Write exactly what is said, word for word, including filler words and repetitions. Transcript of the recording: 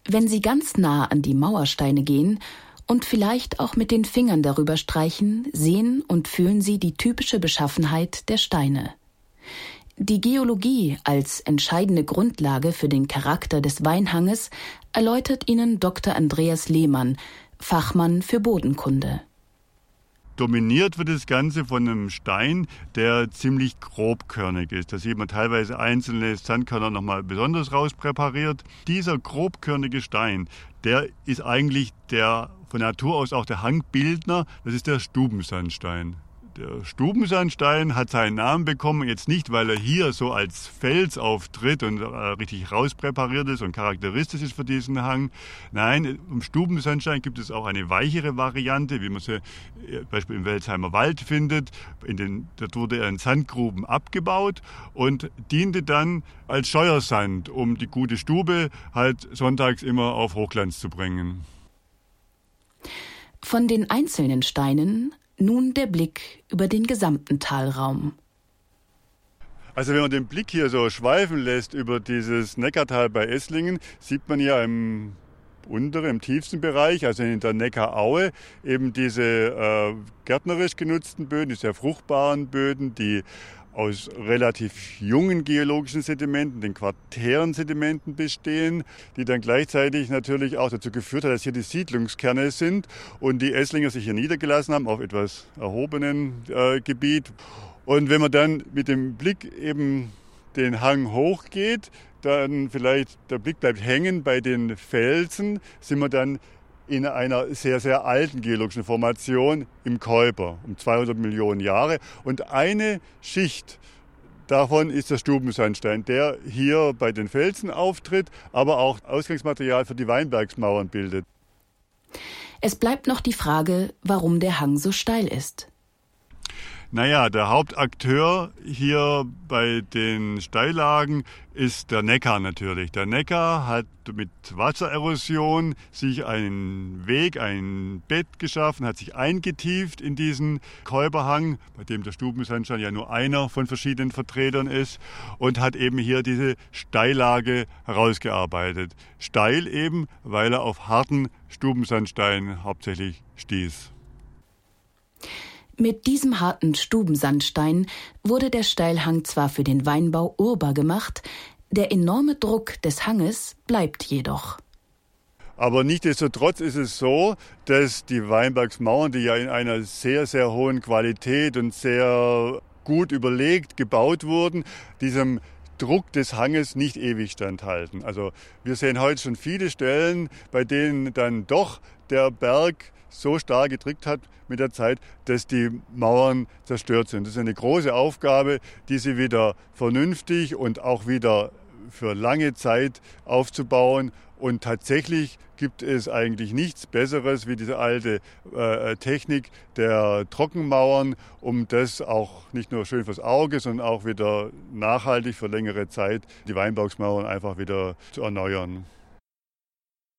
Wenn Sie ganz nah an die Mauersteine gehen und vielleicht auch mit den Fingern darüber streichen, sehen und fühlen Sie die typische Beschaffenheit der Steine. Die Geologie als entscheidende Grundlage für den Charakter des Weinhanges erläutert Ihnen Doktor Andreas Lehmann, Fachmann für Bodenkunde. Dominiert wird das Ganze von einem Stein, der ziemlich grobkörnig ist. Da sieht man teilweise einzelne Sandkörner nochmal besonders rauspräpariert. Dieser grobkörnige Stein, der ist eigentlich der von Natur aus auch der Hangbildner, das ist der Stubensandstein. Der Stubensandstein hat seinen Namen bekommen, jetzt nicht, weil er hier so als Fels auftritt und äh, richtig rauspräpariert ist und charakteristisch ist für diesen Hang. Nein, im Stubensandstein gibt es auch eine weichere Variante, wie man sie äh, zum Beispiel im Welsheimer Wald findet. In den, dort wurde er in Sandgruben abgebaut und diente dann als Scheuersand, um die gute Stube halt sonntags immer auf Hochglanz zu bringen. Von den einzelnen Steinen nun der Blick über den gesamten Talraum. Also wenn man den Blick hier so schweifen lässt über dieses Neckartal bei Esslingen, sieht man ja im unteren, im tiefsten Bereich, also in der Neckaraue, eben diese äh, gärtnerisch genutzten Böden, die sehr fruchtbaren Böden, die aus relativ jungen geologischen Sedimenten, den Quartärensedimenten bestehen, die dann gleichzeitig natürlich auch dazu geführt hat, dass hier die Siedlungskerne sind und die Esslinger sich hier niedergelassen haben auf etwas erhobenen äh, Gebiet. Und wenn man dann mit dem Blick eben den Hang hochgeht, dann vielleicht der Blick bleibt hängen bei den Felsen, sind wir dann in einer sehr, sehr alten geologischen Formation im Keuper, um zweihundert Millionen Jahre. Und eine Schicht davon ist der Stubensandstein, der hier bei den Felsen auftritt, aber auch Ausgangsmaterial für die Weinbergsmauern bildet. Es bleibt noch die Frage, warum der Hang so steil ist. Naja, der Hauptakteur hier bei den Steillagen ist der Neckar natürlich. Der Neckar hat mit Wassererosion sich einen Weg, ein Bett geschaffen, hat sich eingetieft in diesen Keuperhang, bei dem der Stubensandstein ja nur einer von verschiedenen Vertretern ist, und hat eben hier diese Steillage herausgearbeitet. Steil eben, weil er auf harten Stubensandstein hauptsächlich stieß. Mit diesem harten Stubensandstein wurde der Steilhang zwar für den Weinbau urbar gemacht, der enorme Druck des Hanges bleibt jedoch. Aber nichtsdestotrotz ist es so, dass die Weinbergsmauern, die ja in einer sehr, sehr hohen Qualität und sehr gut überlegt gebaut wurden, diesem Druck des Hanges nicht ewig standhalten. Also wir sehen heute schon viele Stellen, bei denen dann doch der Berg so stark gedrückt hat mit der Zeit, dass die Mauern zerstört sind. Das ist eine große Aufgabe, diese wieder vernünftig und auch wieder für lange Zeit aufzubauen. Und tatsächlich gibt es eigentlich nichts Besseres wie diese alte äh, Technik der Trockenmauern, um das auch nicht nur schön fürs Auge, sondern auch wieder nachhaltig für längere Zeit die Weinbergsmauern einfach wieder zu erneuern.